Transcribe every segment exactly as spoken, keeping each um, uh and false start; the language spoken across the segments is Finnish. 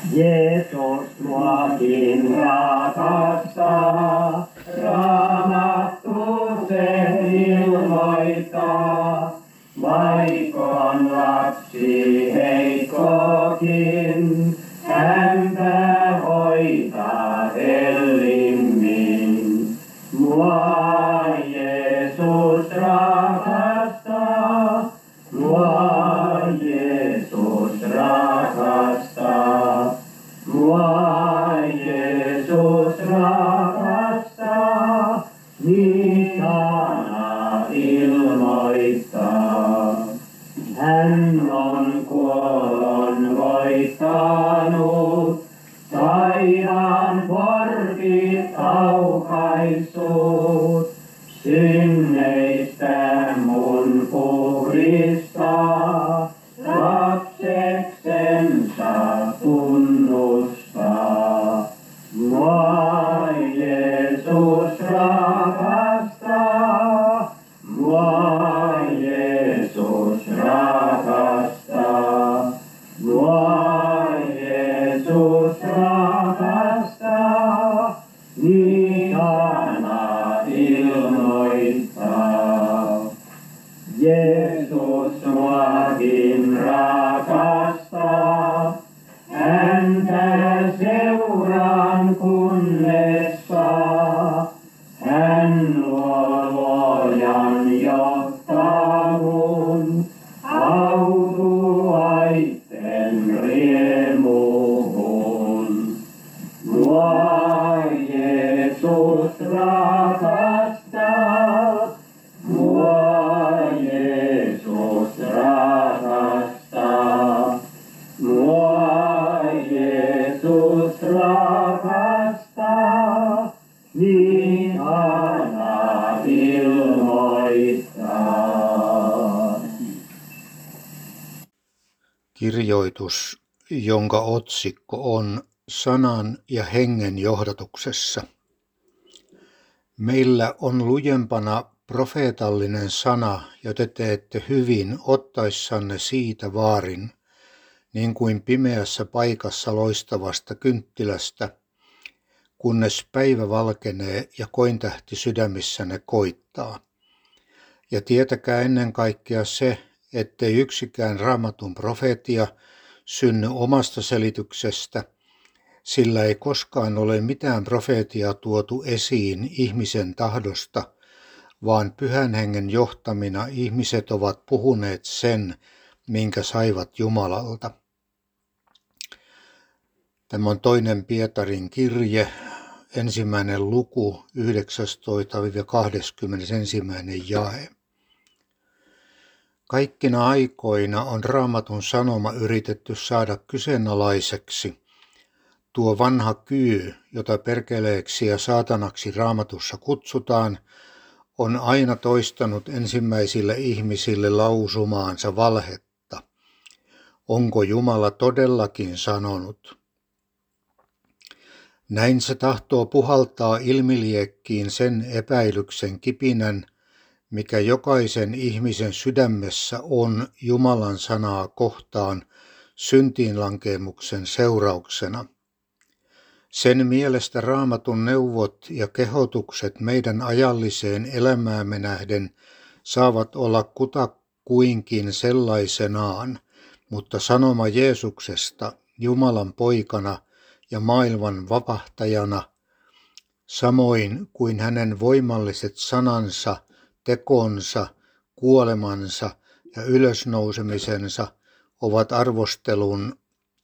Jeesus muakin rakastaa, Raamattu sen ilmoittaa. Vaikon lapsi heikkokin, häntä hoitaa hellimmin. Mua Jeesus rakastaa, mua Jeesus rakastaa, mua Jeesus rakastaa, niin sana ilmoittaa. Hän on kuollon voittanut, taivaan portit aukaissut, synneistä mun puhdistaa, lapseksensa tunnustaa. Mua Jeesus rakastaa, mua Jeesus rakastaa, mua Jeesus rakastaa, niin sana ilmoittaa. Jeesus muakin rakastaa, häntä seuraan kunnes saa. Hän luo luojan johtaa mun, autuaitten riemuun. Mua Jeesus rakastaa, mua Jeesus rakastaa, mua Jeesus rakastaa, niin sana ilmoittaa. Kirjoitus, jonka otsikko on Sanan ja hengen johdatuksessa. Meillä on lujempana profeetallinen sana, ja te teette hyvin ottaissanne siitä vaarin, niin kuin pimeässä paikassa loistavasta kynttilästä, kunnes päivä valkenee ja kointähti sydämissänne koittaa. Ja tietäkää ennen kaikkea se, ettei yksikään Raamatun profeetia synny omasta selityksestä, sillä ei koskaan ole mitään profeetiaa tuotu esiin ihmisen tahdosta, vaan Pyhän Hengen johtamina ihmiset ovat puhuneet sen, minkä saivat Jumalalta. Tämä on toinen Pietarin kirje, ensimmäinen luku, yhdeksästoista kaksikymmentäyksi jae. Kaikkina aikoina on Raamatun sanoma yritetty saada kyseenalaiseksi. Tuo vanha kyy, jota perkeleeksi ja saatanaksi Raamatussa kutsutaan, on aina toistanut ensimmäisille ihmisille lausumaansa valhetta. Onko Jumala todellakin sanonut? Näin se tahtoo puhaltaa ilmiliekkiin sen epäilyksen kipinän, mikä jokaisen ihmisen sydämessä on Jumalan sanaa kohtaan syntiinlankeemuksen seurauksena. Sen mielestä Raamatun neuvot ja kehotukset meidän ajalliseen elämäämme nähden saavat olla kutakuinkin sellaisenaan, mutta sanoma Jeesuksesta Jumalan poikana ja maailman vapahtajana, samoin kuin hänen voimalliset sanansa, tekonsa, kuolemansa ja ylösnousemisensa ovat arvostelun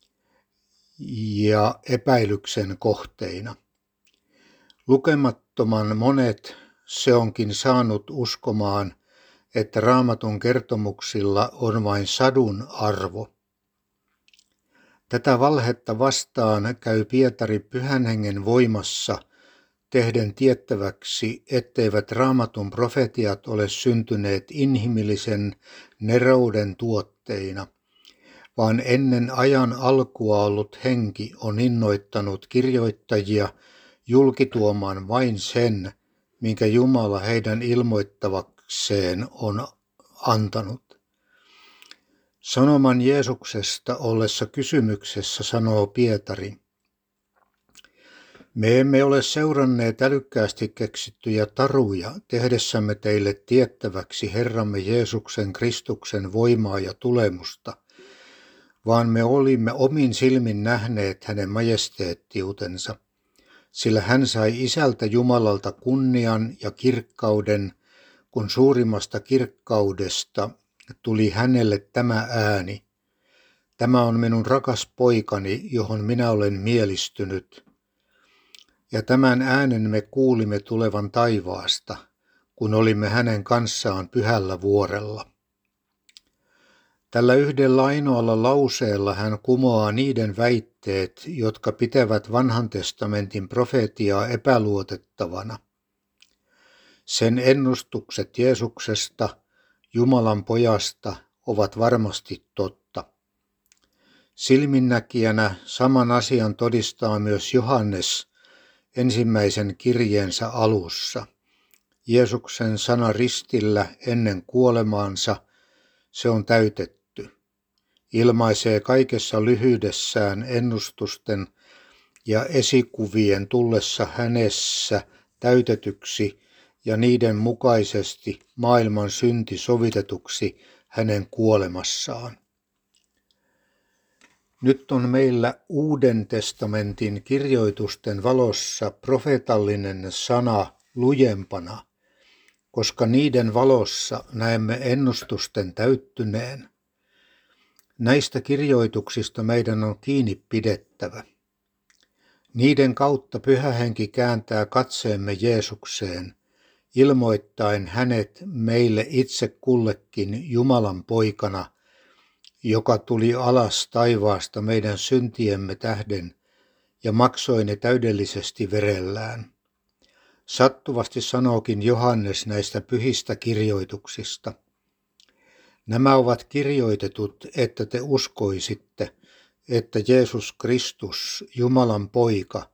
ja epäilyksen kohteina. Lukemattoman monet se onkin saanut uskomaan, että Raamatun kertomuksilla on vain sadun arvo. Tätä valhetta vastaan käy Pietari Pyhän Hengen voimassa tehden tiettäväksi, etteivät Raamatun profetiat ole syntyneet inhimillisen nerouden tuotteina, vaan ennen ajan alkua ollut henki on innoittanut kirjoittajia julkituomaan vain sen, minkä Jumala heidän ilmoittavakseen on antanut. Sanoman Jeesuksesta ollessa kysymyksessä sanoo Pietari: me emme ole seuranneet älykkäästi keksittyjä taruja tehdessämme teille tiettäväksi Herramme Jeesuksen Kristuksen voimaa ja tulemusta, vaan me olimme omin silmin nähneet hänen majesteettiutensa, sillä hän sai Isältä Jumalalta kunnian ja kirkkauden, kun suurimmasta kirkkaudesta tuli hänelle tämä ääni: tämä on minun rakas poikani, johon minä olen mielistynyt. Ja tämän äänen me kuulimme tulevan taivaasta, kun olimme hänen kanssaan pyhällä vuorella. Tällä yhdellä ainoalla lauseella hän kumoaa niiden väitteet, jotka pitävät vanhan testamentin profeetiaa epäluotettavana. Sen ennustukset Jeesuksesta, Jumalan pojasta, ovat varmasti totta. Silminnäkijänä saman asian todistaa myös Johannes ensimmäisen kirjeensä alussa. Jeesuksen sana ristillä ennen kuolemaansa, se on täytetty, ilmaisee kaikessa lyhyydessään ennustusten ja esikuvien tullessa hänessä täytetyksi ja niiden mukaisesti maailman synti sovitetuksi hänen kuolemassaan. Nyt on meillä Uuden testamentin kirjoitusten valossa profeetallinen sana lujempana, koska niiden valossa näemme ennustusten täyttyneen. Näistä kirjoituksista meidän on kiinni pidettävä. Niiden kautta Pyhä Henki kääntää katseemme Jeesukseen, ilmoittaen hänet meille itse kullekin Jumalan poikana, joka tuli alas taivaasta meidän syntiemme tähden ja maksoi ne täydellisesti verellään. Sattuvasti sanookin Johannes näistä pyhistä kirjoituksista: nämä ovat kirjoitetut, että te uskoisitte, että Jeesus Kristus, Jumalan poika,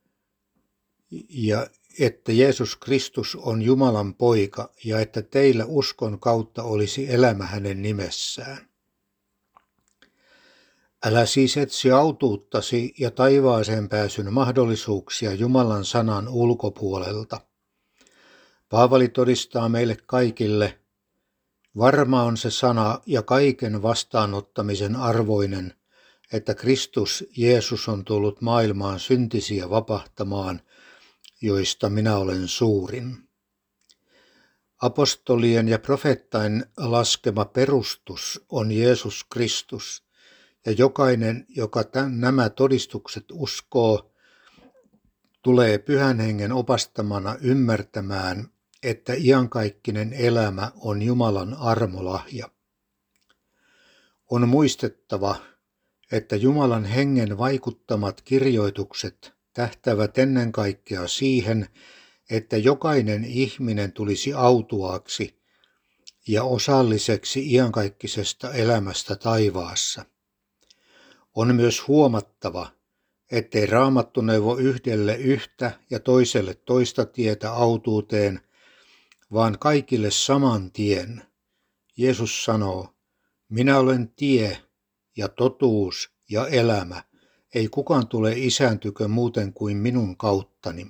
ja että Jeesus Kristus on Jumalan poika, ja että teillä uskon kautta olisi elämä hänen nimessään. Älä siis etsi autuuttasi ja taivaaseen pääsyn mahdollisuuksia Jumalan sanan ulkopuolelta. Paavali todistaa meille kaikille: varma on se sana ja kaiken vastaanottamisen arvoinen, että Kristus Jeesus on tullut maailmaan syntisiä vapahtamaan, joista minä olen suurin. Apostolien ja profeettain laskema perustus on Jeesus Kristus, ja jokainen, joka tämän, nämä todistukset uskoo, tulee Pyhän Hengen opastamana ymmärtämään, että iankaikkinen elämä on Jumalan armolahja. On muistettava, että Jumalan Hengen vaikuttamat kirjoitukset tähtävät ennen kaikkea siihen, että jokainen ihminen tulisi autuaaksi ja osalliseksi iankaikkisesta elämästä taivaassa. On myös huomattava, ettei Raamattu neuvo yhdelle yhtä ja toiselle toista tietä autuuteen, vaan kaikille saman tien. Jeesus sanoo: minä olen tie ja totuus ja elämä, ei kukaan tule Isän tykö muuten kuin minun kauttani.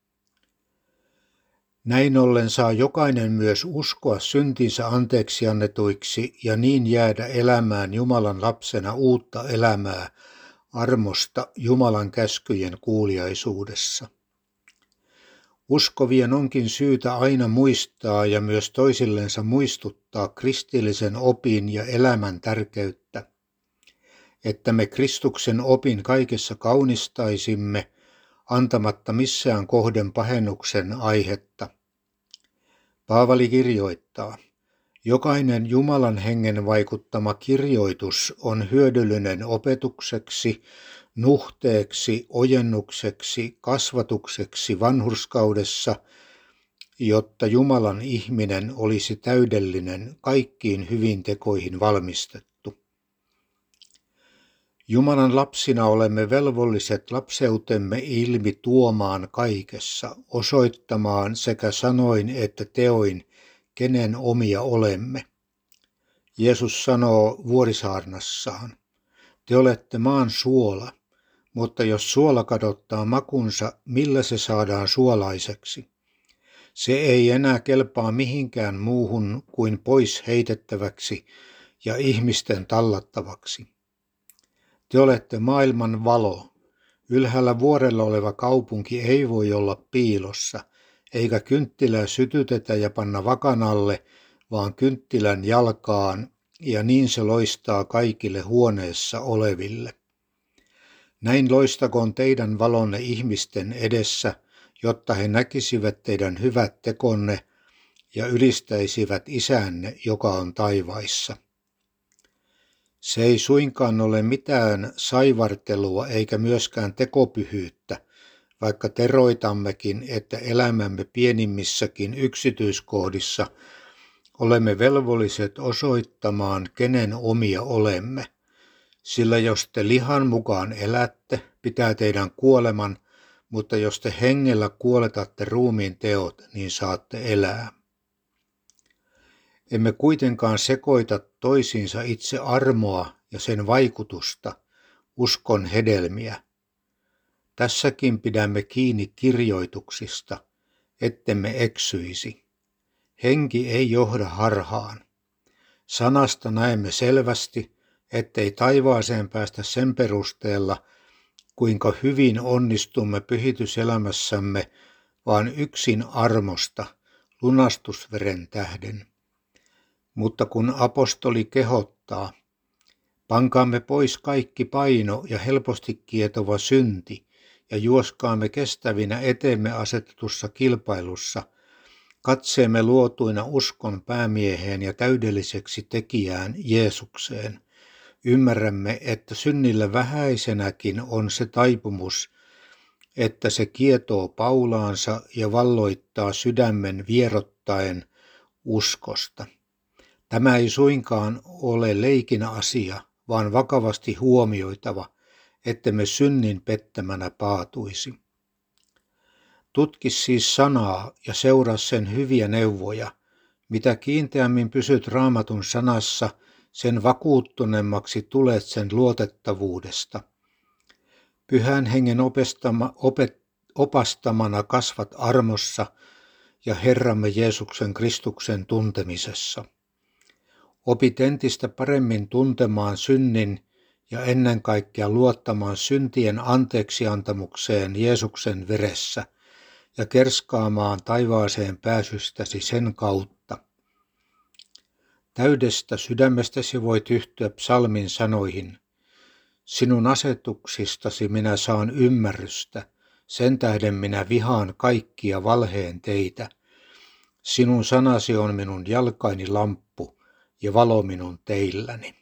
Näin ollen saa jokainen myös uskoa syntinsä anteeksi annetuiksi ja niin jäädä elämään Jumalan lapsena uutta elämää armosta Jumalan käskyjen kuuliaisuudessa. Uskovien onkin syytä aina muistaa ja myös toisillensa muistuttaa kristillisen opin ja elämän tärkeyttä, että me Kristuksen opin kaikessa kaunistaisimme, antamatta missään kohden pahennuksen aihetta. Paavali kirjoittaa: jokainen Jumalan Hengen vaikuttama kirjoitus on hyödyllinen opetukseksi, nuhteeksi, ojennukseksi, kasvatukseksi vanhurskaudessa, jotta Jumalan ihminen olisi täydellinen, kaikkiin hyvin tekoihin valmistettu. Jumalan lapsina olemme velvolliset lapseutemme ilmi tuomaan kaikessa, osoittamaan sekä sanoin että teoin, kenen omia olemme. Jeesus sanoo vuorisaarnassaan, te olette maan suola, mutta jos suola kadottaa makunsa, millä se saadaan suolaiseksi? Se ei enää kelpaa mihinkään muuhun kuin pois heitettäväksi ja ihmisten tallattavaksi. Te olette maailman valo. Ylhäällä vuorella oleva kaupunki ei voi olla piilossa, eikä kynttilää sytytetä ja panna vakanalle, vaan kynttilän jalkaan, ja niin se loistaa kaikille huoneessa oleville. Näin loistakoon teidän valonne ihmisten edessä, jotta he näkisivät teidän hyvät tekonne ja ylistäisivät Isänne, joka on taivaissa. Se ei suinkaan ole mitään saivartelua eikä myöskään tekopyhyyttä, vaikka teroitammekin, että elämämme pienimmissäkin yksityiskohdissa olemme velvolliset osoittamaan, kenen omia olemme. Sillä jos te lihan mukaan elätte, pitää teidän kuoleman, mutta jos te hengellä kuoletatte ruumiin teot, niin saatte elää. Emme kuitenkaan sekoita toisiinsa itse armoa ja sen vaikutusta, uskon hedelmiä. Tässäkin pidämme kiinni kirjoituksista, ettemme eksyisi. Henki ei johda harhaan. Sanasta näemme selvästi, ettei taivaaseen päästä sen perusteella, kuinka hyvin onnistumme pyhityselämässämme, vaan yksin armosta, lunastusveren tähden. Mutta kun apostoli kehottaa, pankaamme pois kaikki paino ja helposti kietova synti ja juoskaamme kestävinä eteemme asetetussa kilpailussa, katseemme luotuina uskon päämieheen ja täydelliseksi tekijään Jeesukseen. Ymmärrämme, että synnillä vähäisenäkin on se taipumus, että se kietoo paulaansa ja valloittaa sydämen vierottaen uskosta. Tämä ei suinkaan ole leikin asia, vaan vakavasti huomioitava, ettemme synnin pettämänä paatuisi. Tutki siis sanaa ja seuraa sen hyviä neuvoja. Mitä kiinteämmin pysyt Raamatun sanassa, sen vakuuttuneemmaksi tulet sen luotettavuudesta. Pyhän hengen opestama, opet, opastamana kasvat armossa ja Herramme Jeesuksen Kristuksen tuntemisessa. Opit entistä paremmin tuntemaan synnin ja ennen kaikkea luottamaan syntien anteeksiantamukseen Jeesuksen veressä ja kerskaamaan taivaaseen pääsystäsi sen kautta. Täydestä sydämestäsi voit yhtyä psalmin sanoihin. Sinun asetuksistasi minä saan ymmärrystä, sen tähden minä vihaan kaikkia valheen teitä. Sinun sanasi on minun jalkaini lamppu ja valo minun teilläni.